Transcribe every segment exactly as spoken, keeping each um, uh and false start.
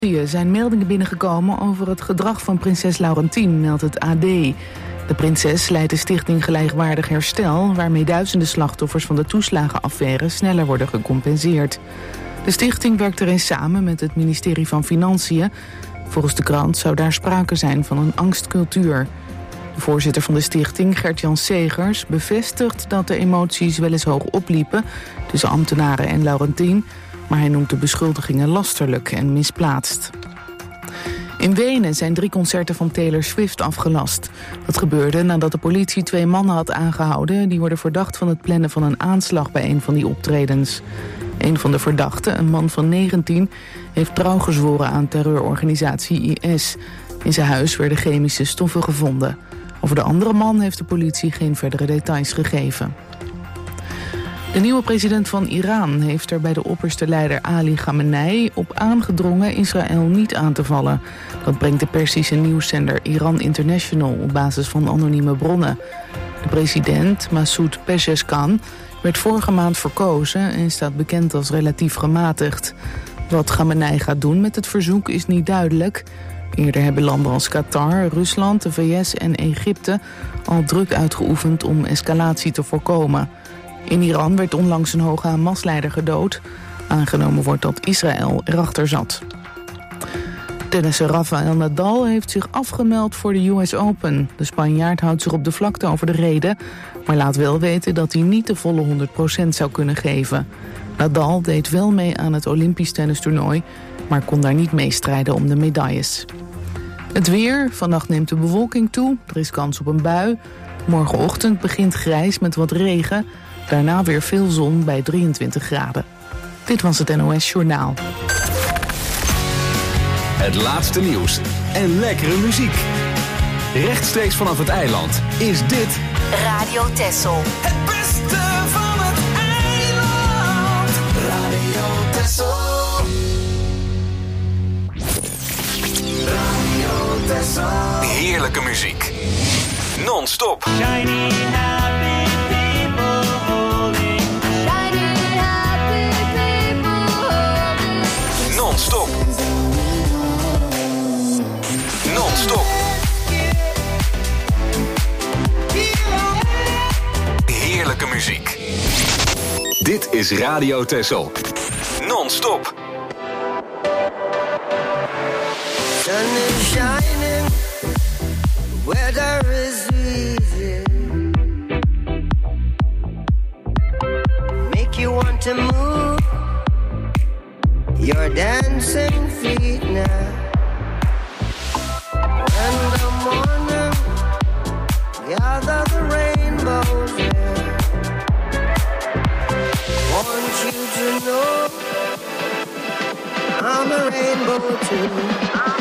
Er zijn meldingen binnengekomen over het gedrag van prinses Laurentien, meldt het A D. De prinses leidt de stichting Gelijkwaardig Herstel, waarmee duizenden slachtoffers van de toeslagenaffaire sneller worden gecompenseerd. De stichting werkt erin samen met het ministerie van Financiën. Volgens de krant zou daar sprake zijn van een angstcultuur. De voorzitter van de stichting, Gert-Jan Segers, bevestigt dat de emoties wel eens hoog opliepen tussen ambtenaren en Laurentien, maar hij noemt de beschuldigingen lasterlijk en misplaatst. In Wenen zijn drie concerten van Taylor Swift afgelast. Dat gebeurde nadat de politie twee mannen had aangehouden, die worden verdacht van het plannen van een aanslag bij een van die optredens. Een van de verdachten, een man van negentien, heeft trouw gezworen aan terreurorganisatie I S. In zijn huis werden chemische stoffen gevonden. Over de andere man heeft de politie geen verdere details gegeven. De nieuwe president van Iran heeft er bij de opperste leider Ali Khamenei op aangedrongen Israël niet aan te vallen. Dat brengt de Perzische nieuwszender Iran International op basis van anonieme bronnen. De president, Massoud Pezeshkian, werd vorige maand verkozen en staat bekend als relatief gematigd. Wat Khamenei gaat doen met het verzoek is niet duidelijk. Eerder hebben landen als Qatar, Rusland, de V S en Egypte al druk uitgeoefend om escalatie te voorkomen. In Iran werd onlangs een hoge Hamas-leider gedood. Aangenomen wordt dat Israël erachter zat. Tennisser Rafael Nadal heeft zich afgemeld voor de U S Open. De Spanjaard houdt zich op de vlakte over de reden, maar laat wel weten dat hij niet de volle honderd procent zou kunnen geven. Nadal deed wel mee aan het Olympisch tennistoernooi, maar kon daar niet meestrijden om de medailles. Het weer, vannacht neemt de bewolking toe, er is kans op een bui. Morgenochtend begint grijs met wat regen, daarna weer veel zon bij drieëntwintig graden. Dit was het N O S Journaal. Het laatste nieuws en lekkere muziek. Rechtstreeks vanaf het eiland is dit Radio Texel. Het beste van het eiland. Radio Texel. Radio Texel. heerlijke muziek. Non-stop. Shiny happy people holding. Shiny happy people holding. Non-stop. Non-stop. Heerlijke muziek. Dit is Radio Texel. Non-stop. Sun is shining, weather is easy. Make you want to move your dancing feet now. In the morning, gather the rainbows there. Want you to know I'm a rainbow too.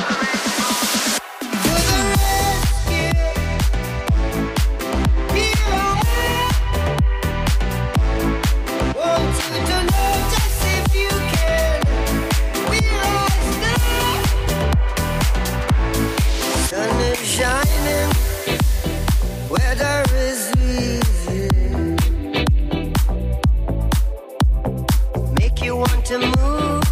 Shining, weather is easy. Make you want to move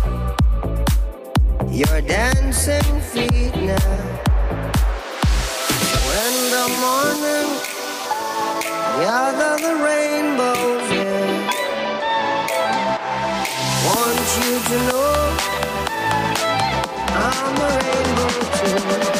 your dancing feet now. When the morning gather the rainbows in. Want you to know I'm a rainbow too.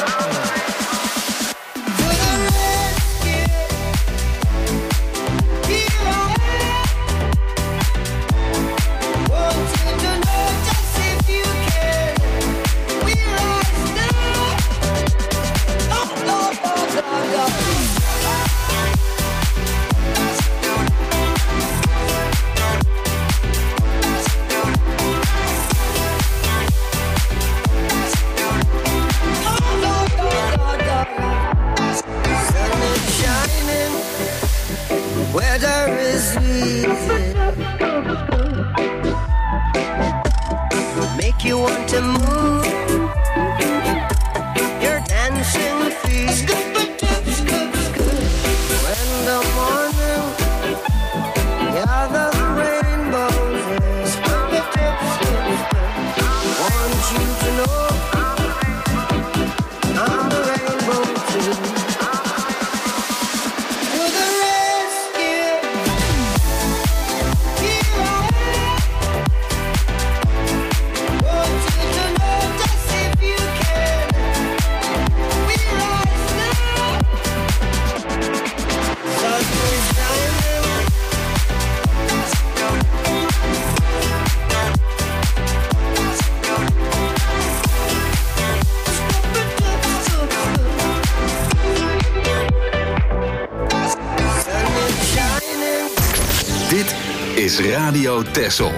is Radio Texel.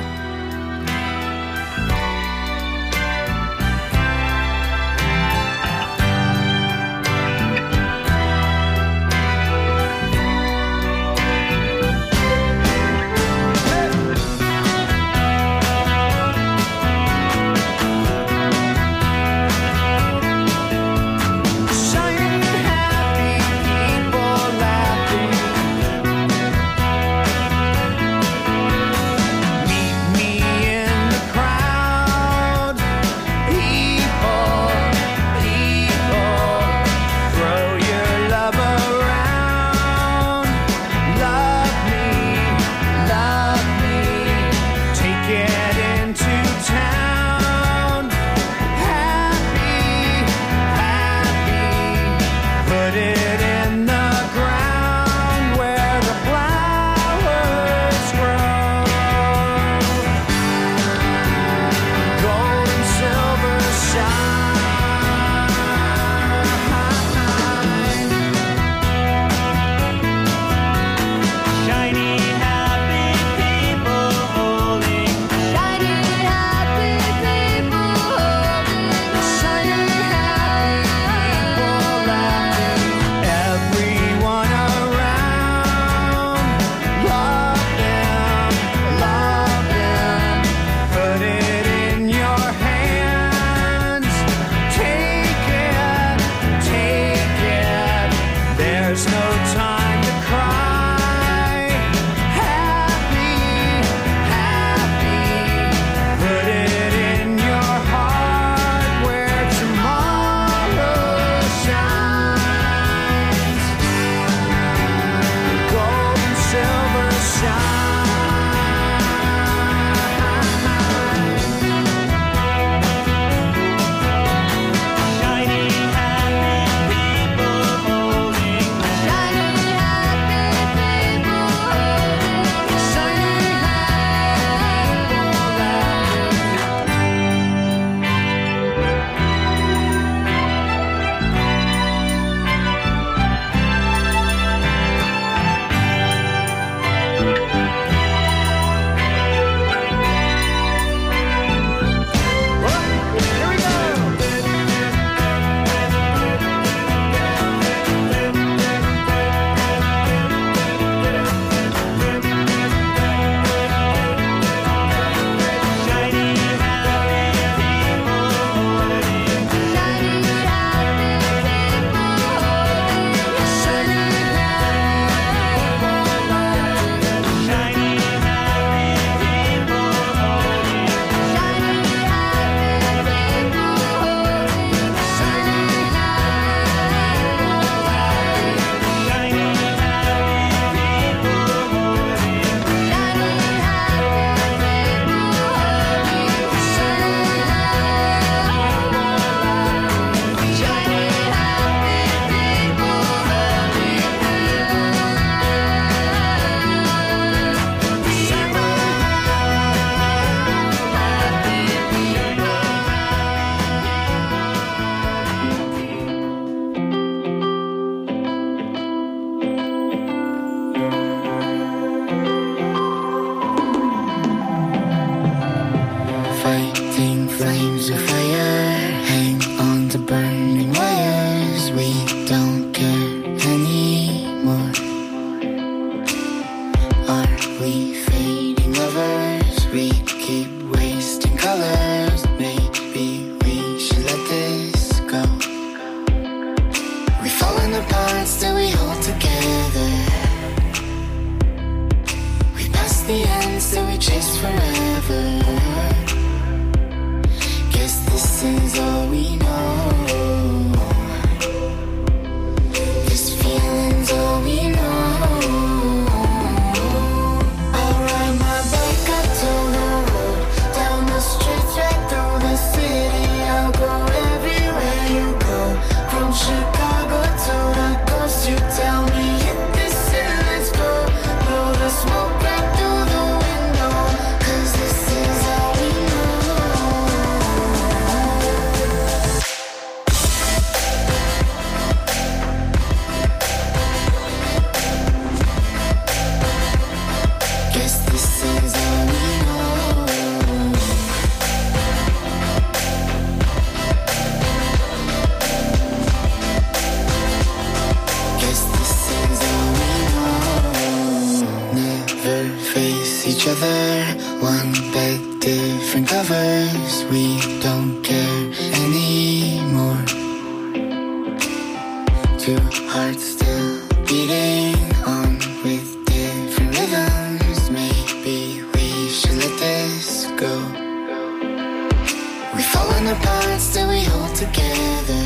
apart, still we hold together.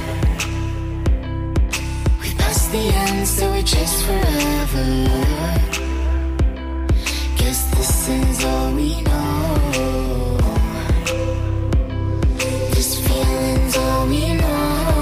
We passed the end, still we chase forever. Guess this is all we know. This feeling's all we know.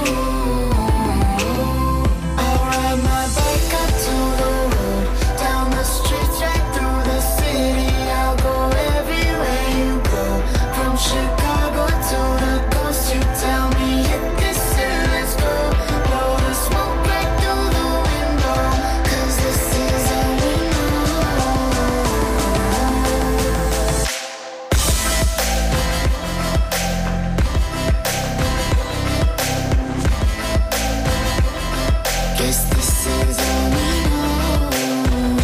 I'll ride my bike up to the road, down the streets, right through the city. I'll go everywhere you go, from Chicago to the coast. You tell me hit this and let's go. Blow the smoke right through the window, 'cause this is all we know. Guess this is all we know.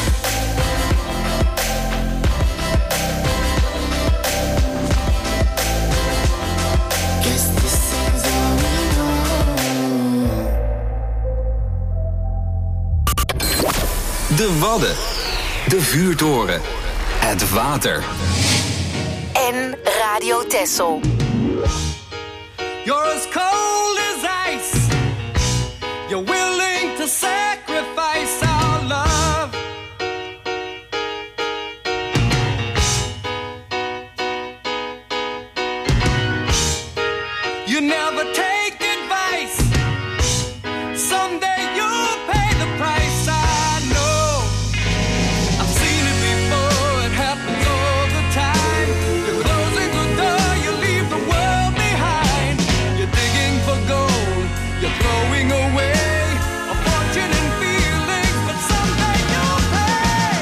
Guess this is all we know. De Wadden. De vuurtoren. Het water. En Radio Texel. You're as cold as ice. You're willing to sacrifice our love. You never take advice. Someday you'll pay the price. I know. I've seen it before. It happens all the time. You're closing the door. You leave the world behind. You're digging for gold. You're throwing away a fortune and feelings, but someday you'll pay.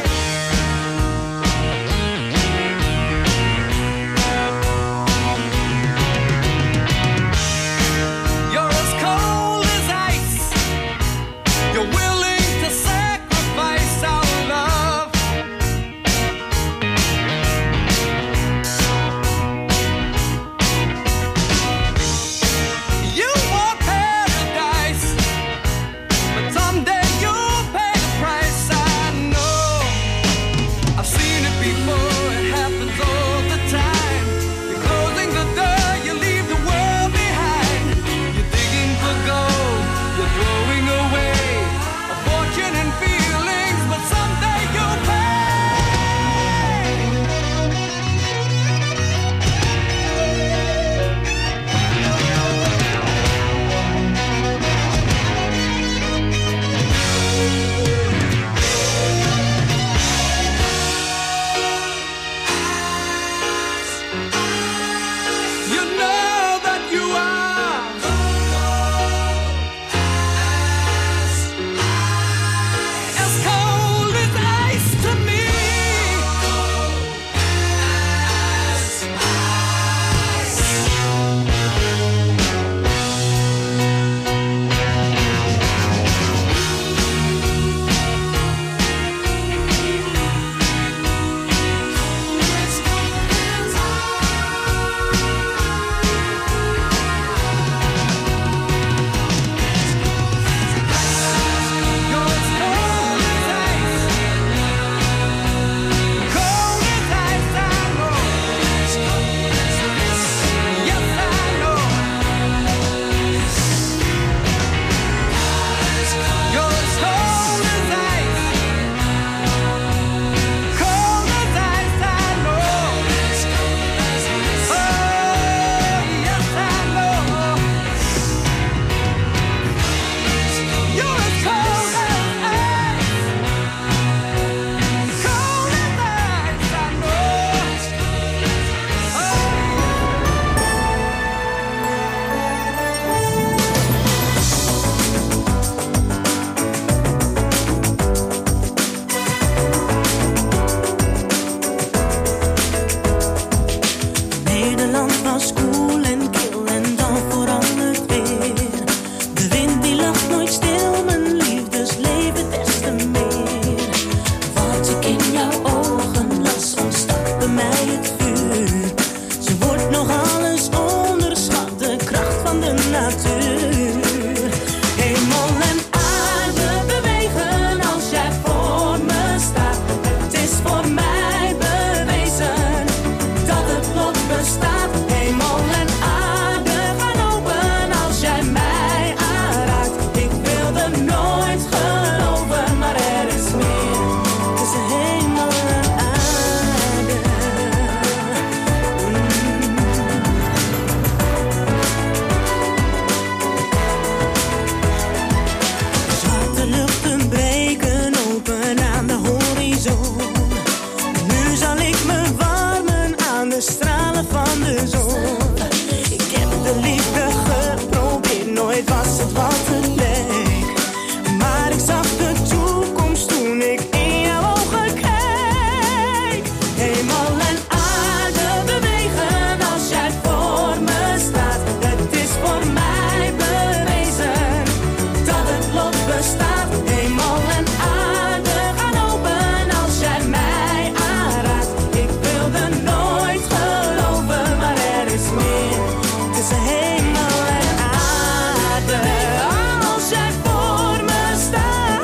het wat het leek. Maar ik zag de toekomst toen ik in jouw ogen keek. Hemel en aarde bewegen als jij voor me staat. Het is voor mij bewezen dat het lot bestaat. Hemel en aarde gaan open als jij mij aanraakt. Ik wilde nooit geloven, maar er is meer tussen hemel en aarde. Als jij voor me staat,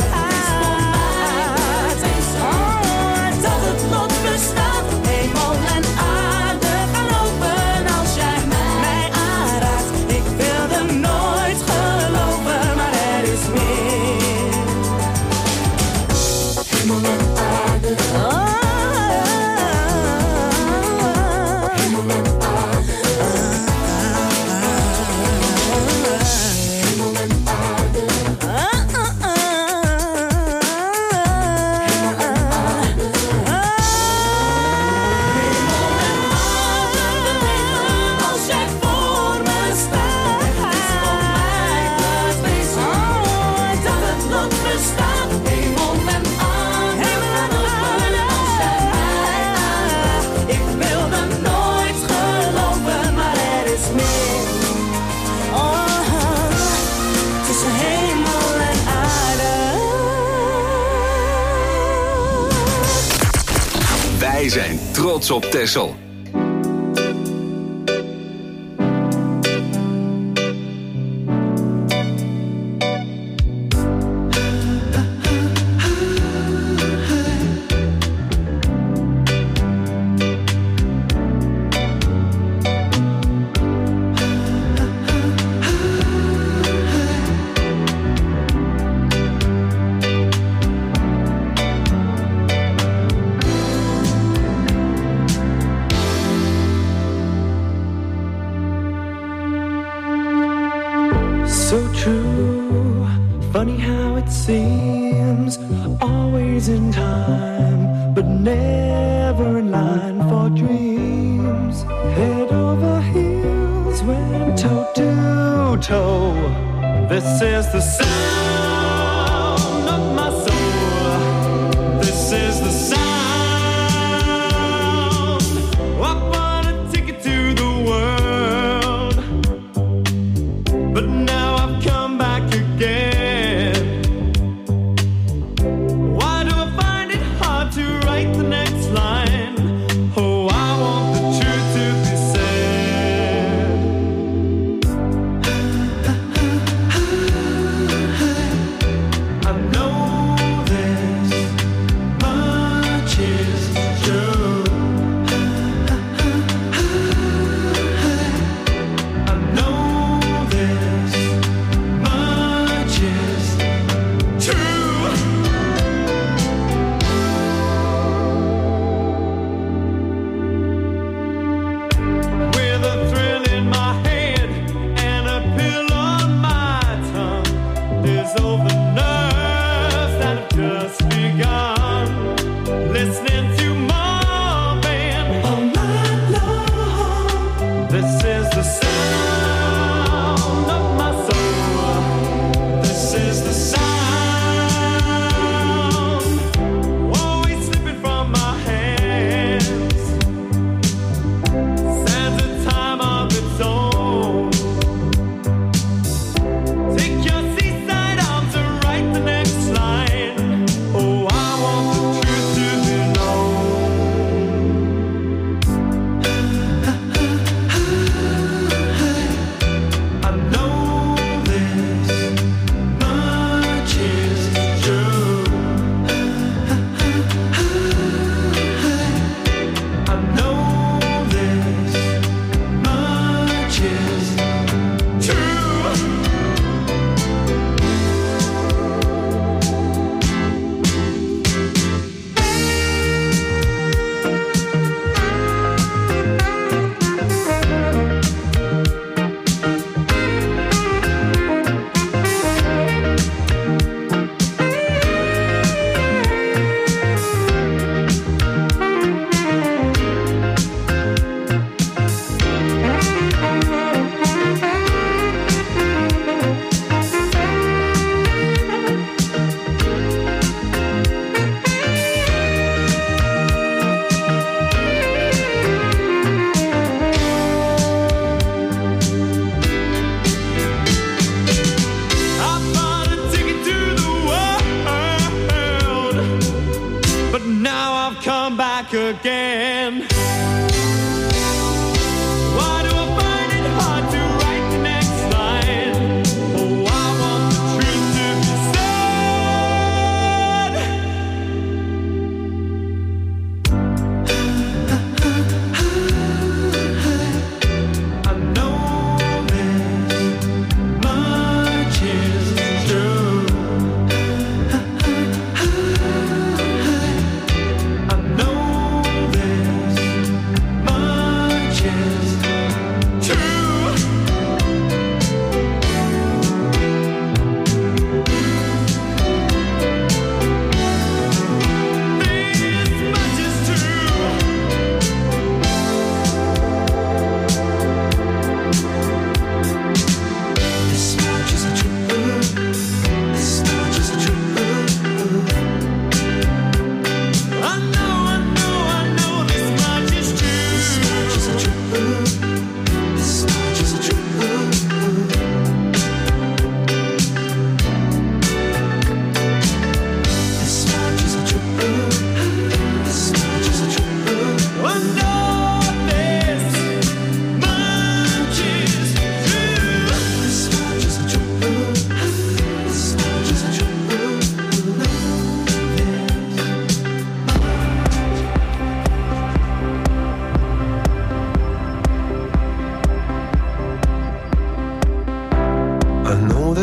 oh, dat het lot bestaat. Hemel en aarde gaan open als jij mij aanraakt. Ik wilde nooit geloven, maar er is meer. Hemel en aarde. Oh, hemel en aarde. Hemel en aarde. Als jij voor me staat, het is voor mij bewezen dat het lot bestaat. Hemel en aarde gaan open als jij mij aanraakt. Ik wilde nooit geloven, maar er is meer. Oh, tussen hemel en aarde. Wij zijn trots op Texel. So true, funny how it seems, always in time, but never in line for dreams. Head over heels, went toe to toe. This is the sound of my soul. This is the sound. I want a ticket to the world, but now I've come back again. Why do I find it hard to write the next line? Oh, I want the truth to be said. I know this much is true. I know this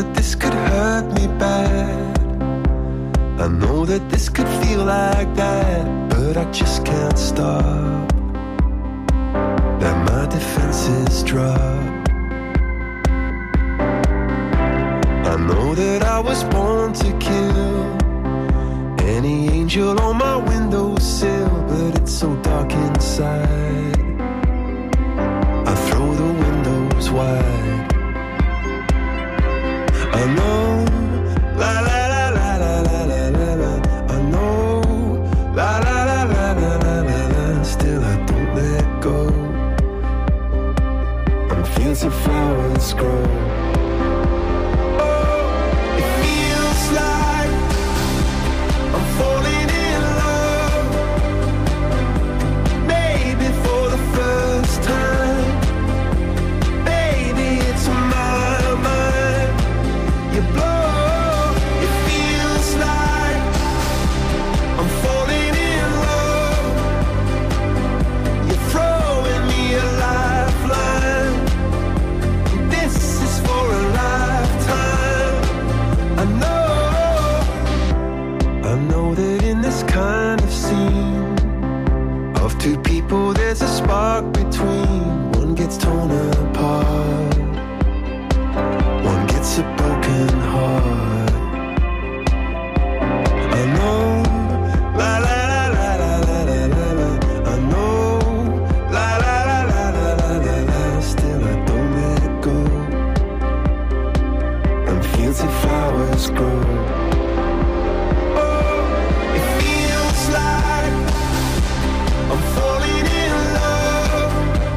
that this could hurt me bad. I know that this could feel like that, but I just can't stop. Let my defenses drop. I know that I was born to kill any angel on my windowsill, but it's so dark inside. I throw the windows wide. I know, la la la la la la la la la. I know, la la la la la la la la. Still I don't let go. And fields of flowers grow. Oh, it feels like I'm falling in love. Maybe for the first time. Baby, it's my mind. You blow, it feels like I'm falling in love. You're throwing me a lifeline. This is for a lifetime. I know, I know that in this kind of scene of two people there's a spark between. One gets torn apart, one gets a broken heart. I know, la la la la la la la la la. I know, la la la la la la la la. Still I don't let go. And fields of flowers grow. Oh, it feels like I'm falling in love.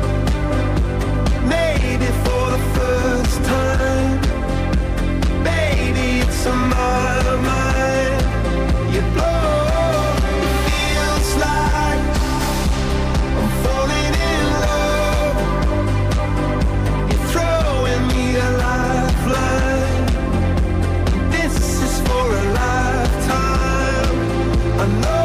Maybe for the first time. Baby, it's on my mind. You blow. It feels like I'm falling in love. You're throwing me a lifeline. This is for a lifetime. I know.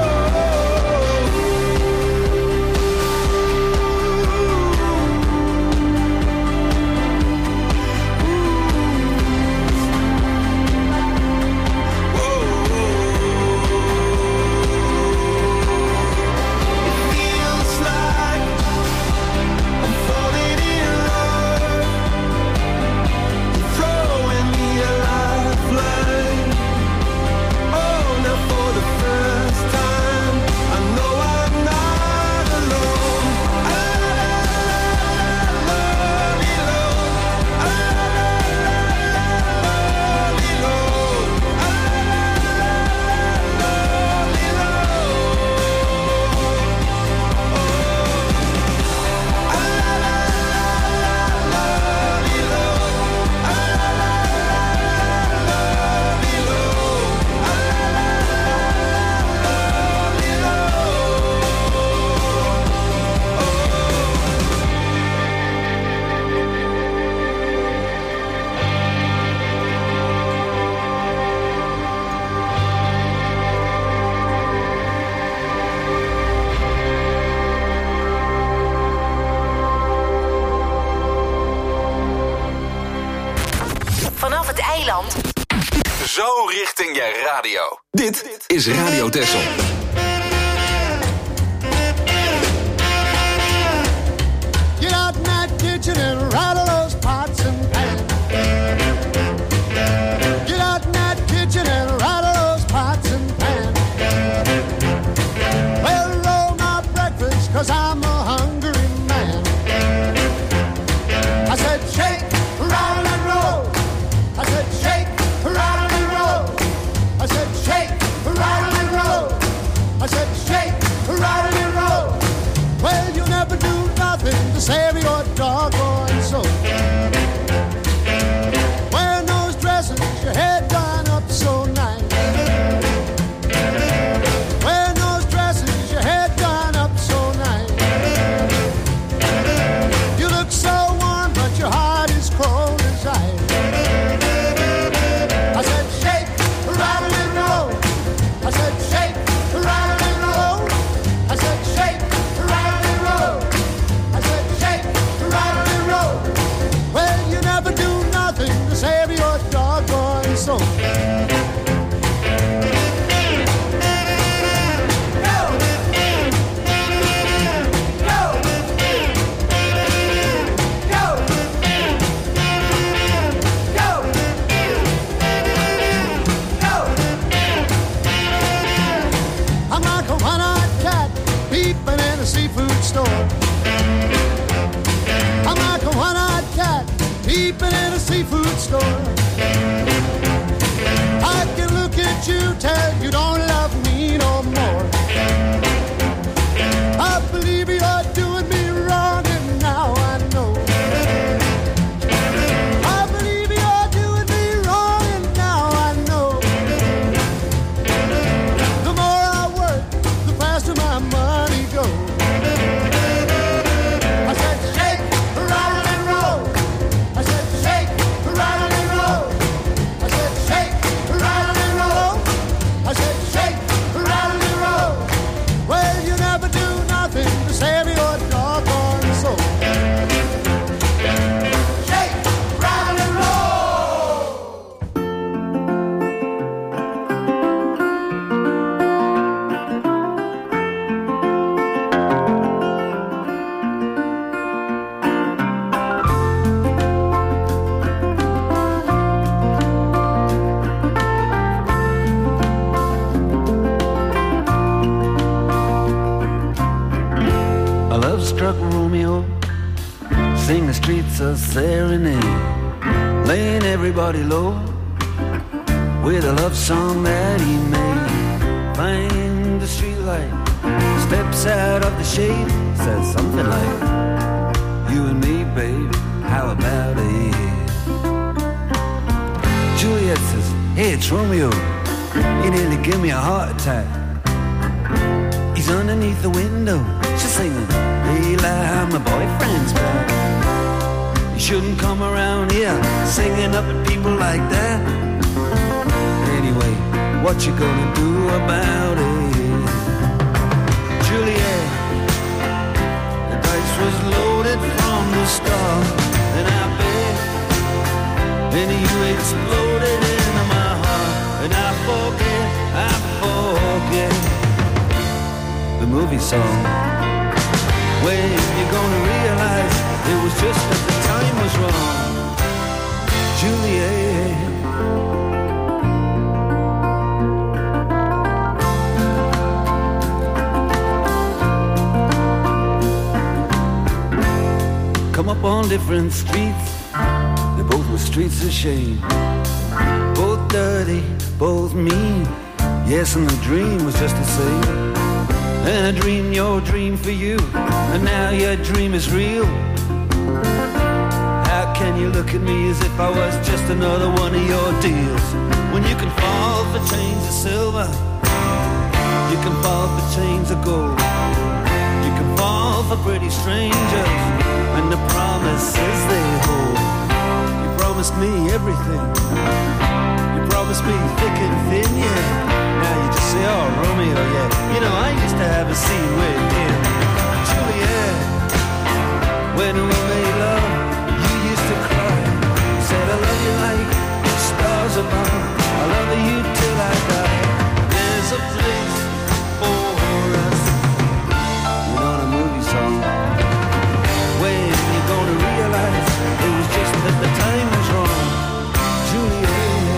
It feels like I'm falling in love. You're throwing me a lifeline. Oh, now for the first time, I know I'm not alone. Vanaf het eiland. Zo richting je radio. Dit is Radio Texel. Get out in that kitchen and rattle those pots and pans. Get out in that kitchen and rattle those pots and pans. Well, roll my breakfast, cause I'm a hungry man. I said shake, rattle and roll. I said shake, rattle and roll. I said shake, rattle and roll. I said shake, rattle and roll. Well, you never do nothing to save your doggone soul. Seafood store. I'm like a one-eyed cat peeping in a seafood store. I can look at you, tell you don't love me no more. I believe you're doing me wrong, and now I know. I believe you're doing me wrong, and now I know. The more I work, the faster my money goes. A serenade, laying everybody low with a love song that he made. Find the streetlight, steps out of the shade, says something like, "You and me, baby, how about it?" Juliet says, "Hey, it's Romeo, you nearly give me a heart attack." He's underneath the window, she's singing, "Daylight, my boyfriend's back." Shouldn't come around here singing up at people like that. Anyway, what you gonna do about it? Juliet, the dice was loaded from the start, and I bet, and you exploded into my heart, and I forget, I forget the movie song. When you're gonna realize it was just that the time was wrong, Juliet. Come up on different streets, they both were streets of shame. Both dirty, both mean, yes, and the dream was just the same. And I dreamed your dream for you, and now your dream is real. How can you look at me as if I was just another one of your deals? When you can fall for chains of silver, you can fall for chains of gold. You can fall for pretty strangers, and the promises they hold. You promised me everything, you promised me thick and thin, yeah. Now you just say, "Oh, Romeo, yeah. You know, I used to have a scene with him." Juliet, when we made love, you used to cry. You said, "I love you like stars above. I love you till I die. There's a place for us." You know the movie song. When you're gonna realize it was just that the time was wrong, Juliet.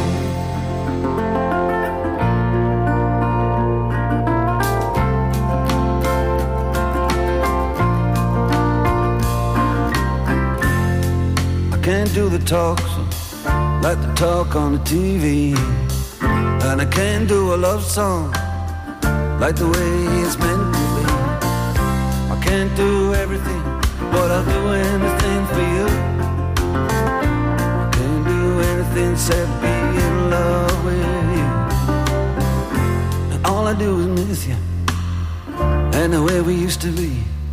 Can't do the talks like the talk on the T V, and I can't do a love song like the way it's meant to be. I can't do everything, but I'll do anything for you. I can't do anything except be in love with you. And all I do is miss you, and the way we used to be.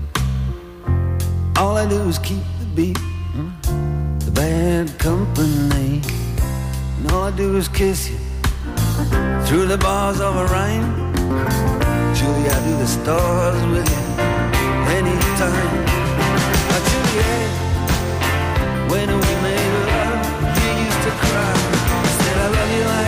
All I do is keep the beat, bad company, and all I do is kiss you through the bars of a rhyme. Julie, I do the stars with you anytime. Oh, Juliet, when we made love, you used to cry. I said I love you like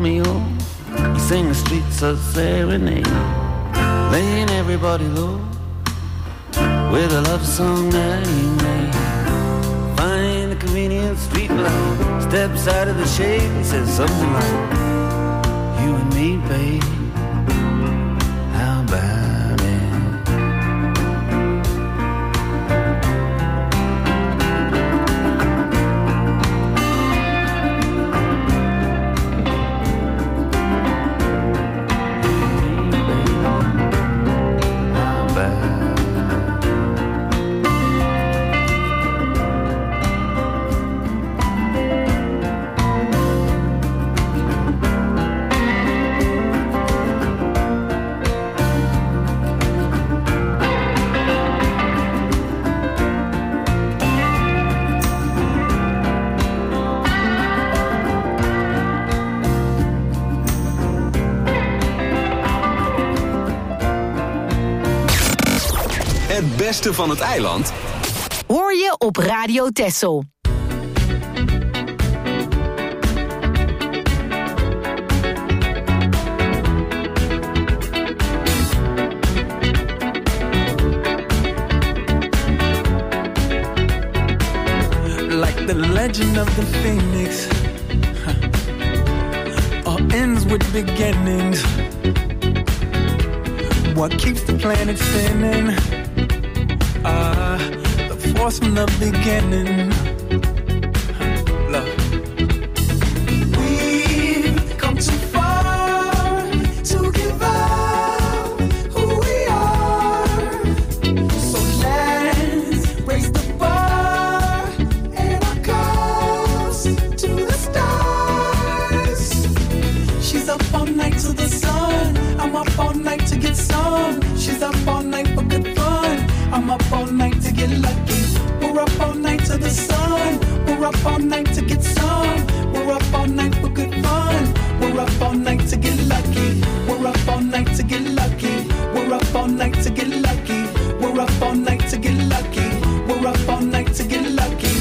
Romeo. He sang the streets a serenade, laying everybody low with a love song that he made. Find the convenient street light, steps out of the shade and says something like, you and me, babe, how about it? Het beste van het eiland hoor je op Radio Texel. Like the legend of the phoenix, huh. All ends with beginnings. What keeps the planet spinning? Ah, uh, the force from the beginning. Love. We've come too far to give up who we are. So let's raise the bar and our cups to the stars. She's up all night to the sun. I'm up all night to get some. She's up all night for good fun. I'm up all night to get lucky. We're up all night to the sun. We're up all night to get some. We're up all night for good fun. We're up all night to get lucky. We're up all night to get lucky. We're up all night to get lucky. We're up all night to get lucky. We're up all night to get lucky.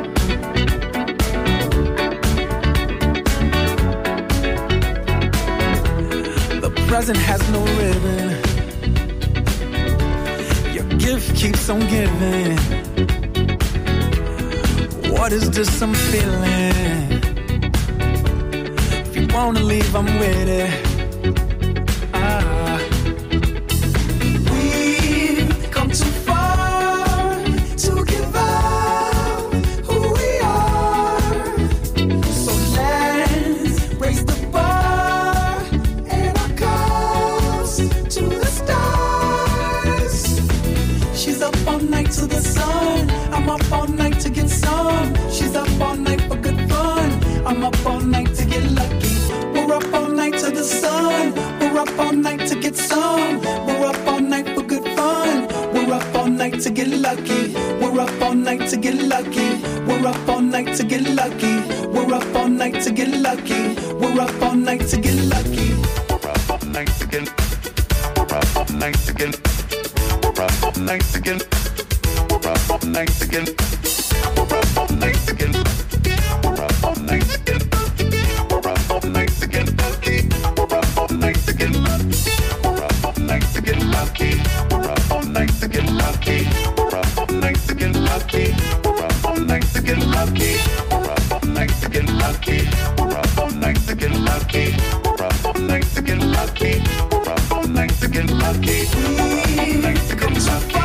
The present has no ribbon. Gift keeps on giving. What is this I'm feeling? If you wanna leave, I'm with it. Ah. We've come too far to give up who we are. So let's raise the bar and our cups to the stars. She's up all night to the sun. I'm up all night to get some. She's up all night for good fun. I'm up all night to get lucky. We're up all night to the sun. We're up all night to get some. We're up all night for good fun. We're up all night to get lucky. We're up all night to get lucky. We're up all night to get lucky. We're up all night to get lucky. We're up all night to get lucky. We're up all night to get. We're up all night to get. We're up all night to get. We're up all night to get. We're up all night to get. We're up all night to get. We're up all night to get lucky. We're up all night to get lucky. We're up all night to get lucky. We're up all night to get lucky. We're up all night to get lucky. We're up all night to get lucky. We're up all night to get lucky. We're up all night to get lucky. We're up all night to get lucky. We're up all night to get lucky. We're up all night to get lucky.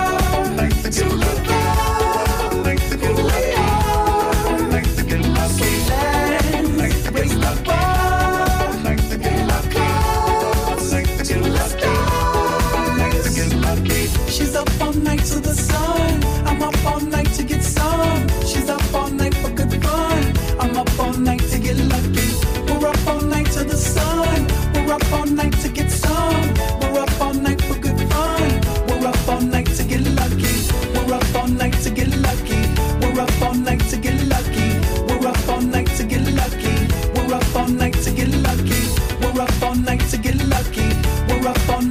To the ground, like the good we are, like the good lucky, like the raise the bar, like the good lucky, like the good lucky, like the good lucky. She's up all night to the sun. I'm up all night to get some. She's up all night for good fun. I'm up all night to get lucky. We're up all night to the sun. We're up all night to get some. We're up all night for good fun. We're up all night to get lucky. We're up all night to get lucky. We're up all night to get lucky. We're up all night to get lucky. We're up all night to get lucky. We're up all night to get lucky. We're up all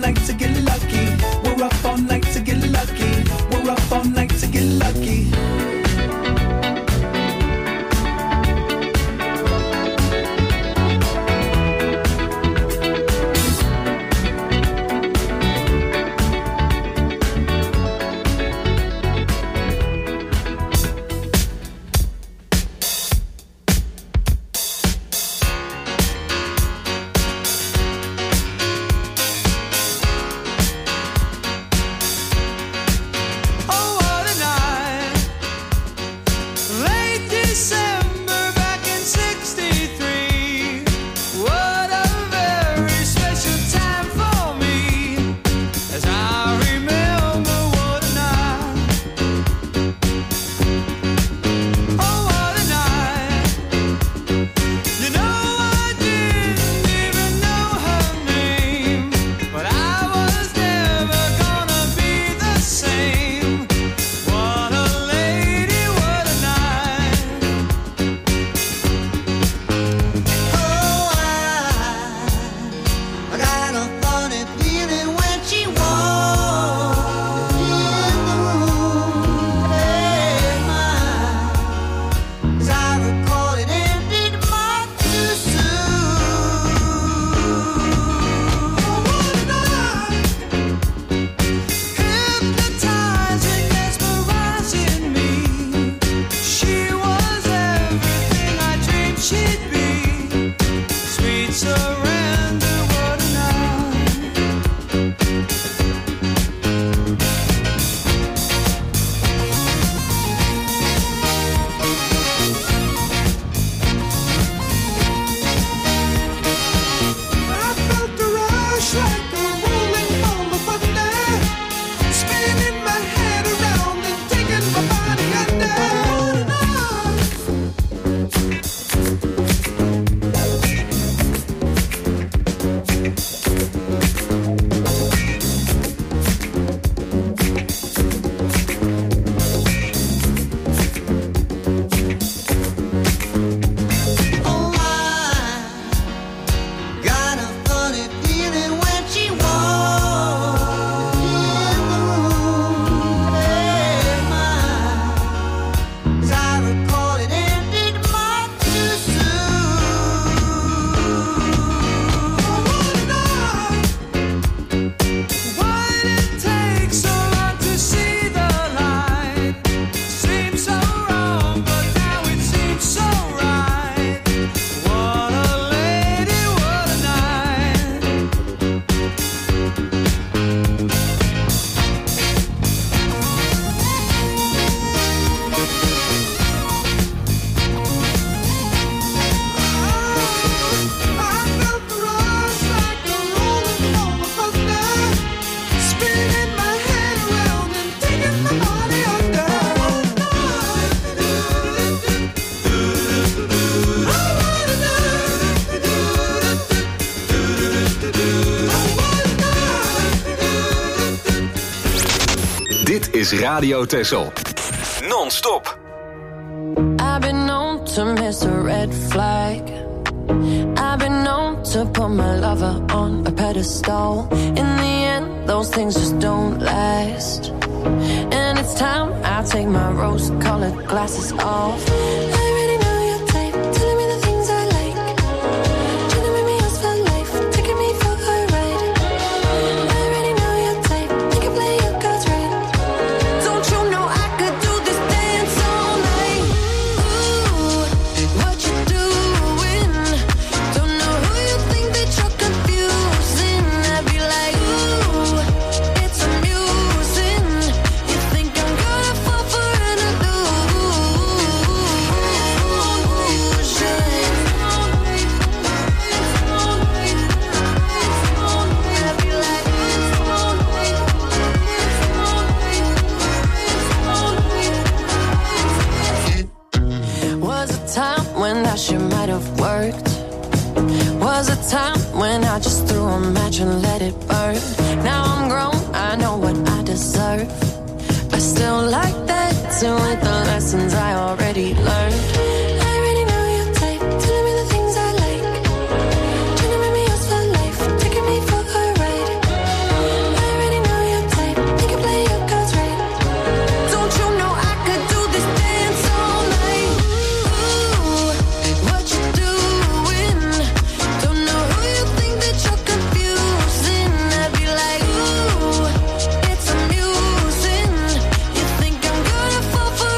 is Radio Texel. Non-stop. I've been known to miss a red flag. I've been known to put my lover on a pedestal. In the end, those things just don't last. And it's time I take my rose-colored glasses off. I already know your type, telling me the things I like. Trying to make me yours for life, taking me for a ride. I already know your type, you can play your cards right. Don't you know I could do this dance all night? Ooh, what you doing? Don't know who you think that you're confusing. I'd be like, ooh, it's amusing. You think I'm gonna fall for an illusion? I'd be like, was a time when that shit might have worked. Was a time when I just threw a match and let it burn. Now I'm grown, I know what I deserve. I still like that too, with the lessons I already learned. I already know your type, telling me the things I like. Trying to make me yours for life, taking me for a ride. I already know your type, you can play your cards right. Don't you know I could do this dance all night? Ooh, what you doing? Don't know who you think that you're confusing. I'd be like, ooh, it's amusing. You think I'm gonna fall for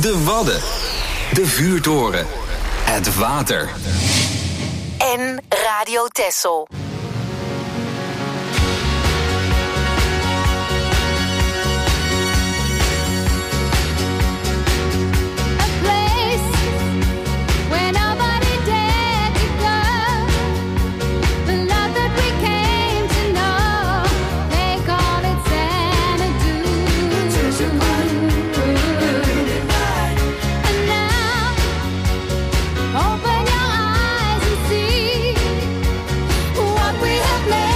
De Wadden. De vuurtoren. Het water. En Radio Texel. Open your eyes and see what we have made.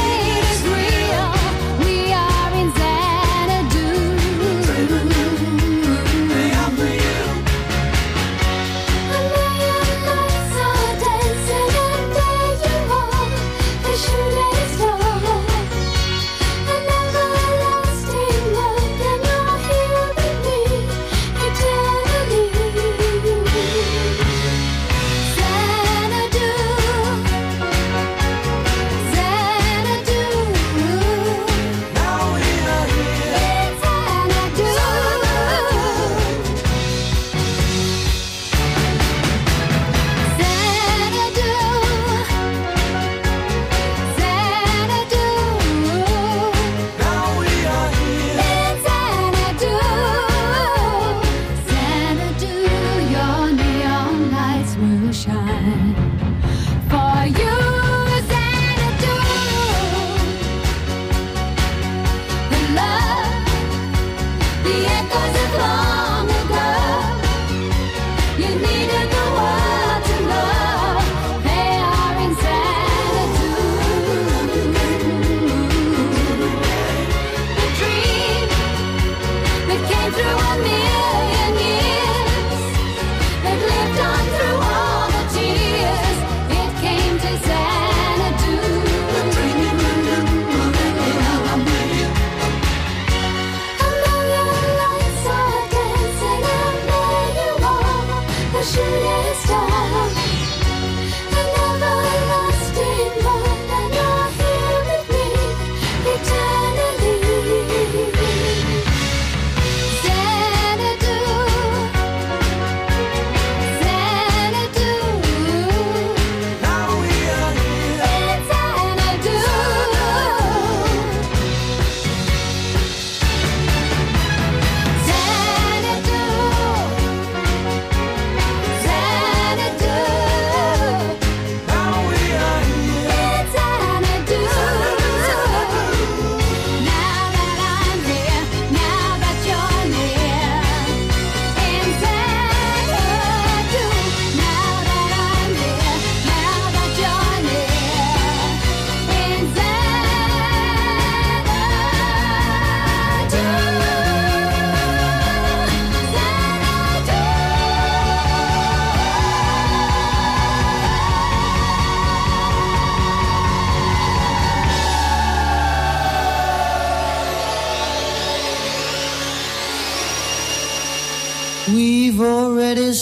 we've already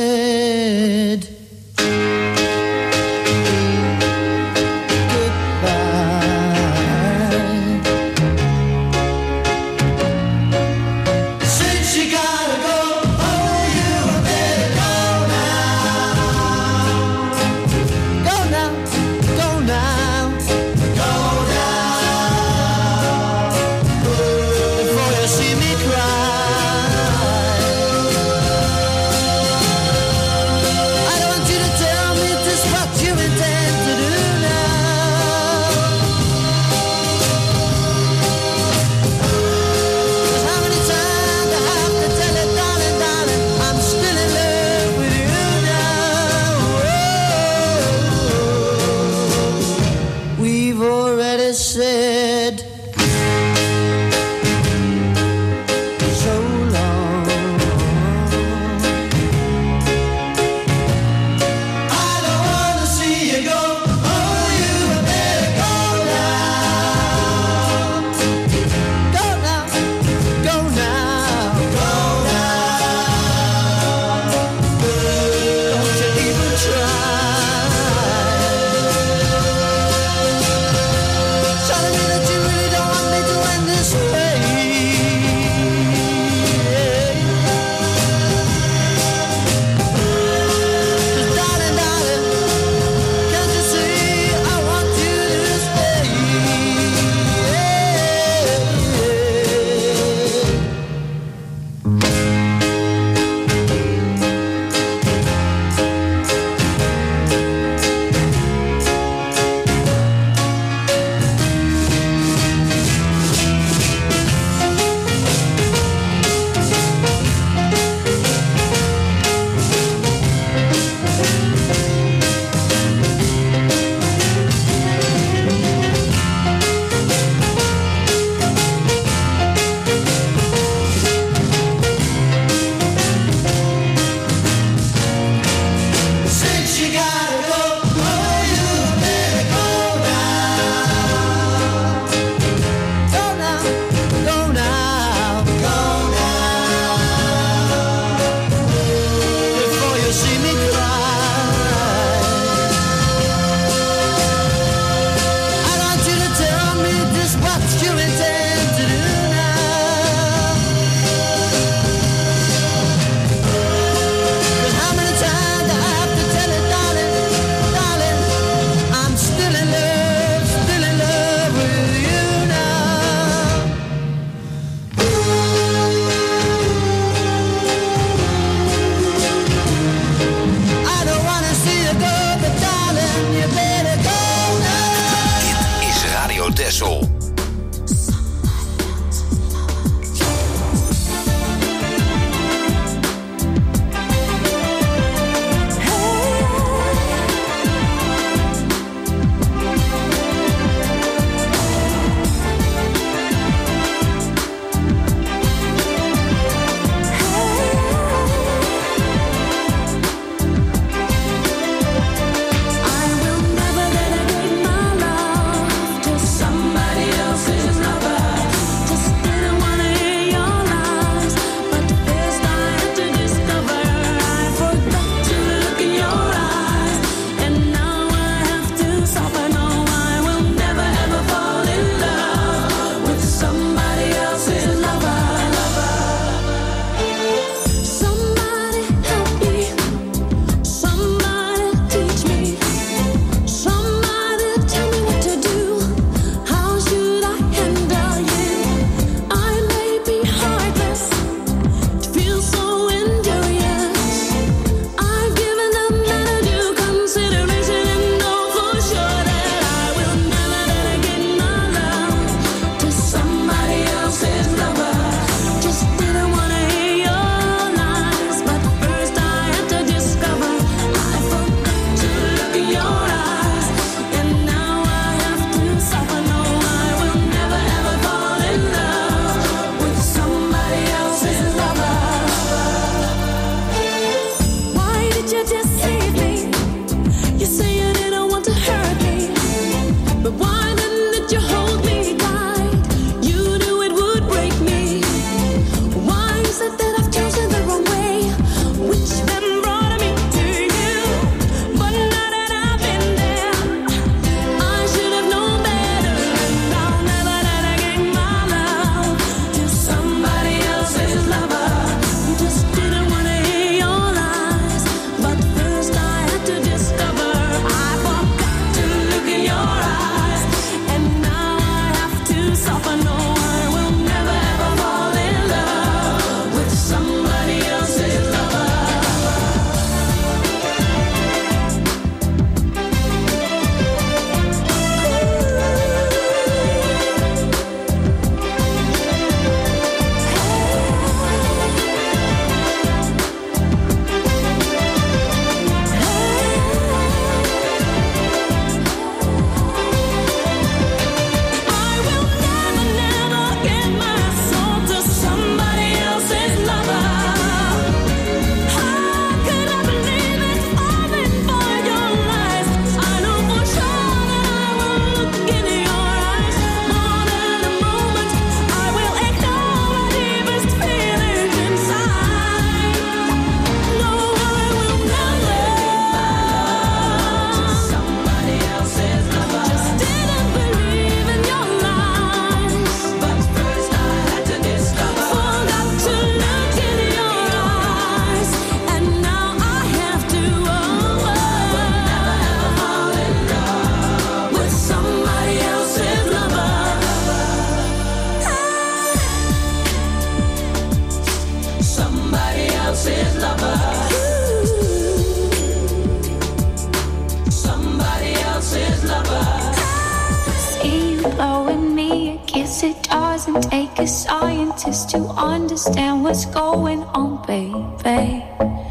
said really Texel. doesn't take a scientist to understand what's going on, baby.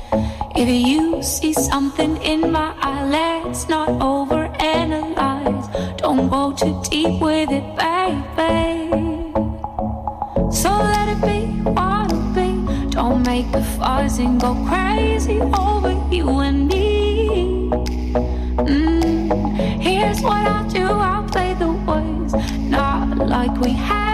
If you see something in my eye, let's not overanalyze. Don't go too deep with it, baby. So let it be what it be. Don't make a fuss and go crazy over you and me. Mm. Here's what I'll do, I'll play the words, not like we had